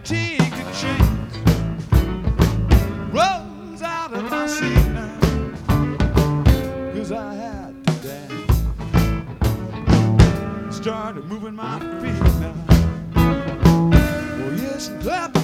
fatigue chains rose out of my seat now, 'cause I had to dance. Started moving my feet now. Oh yes, and clap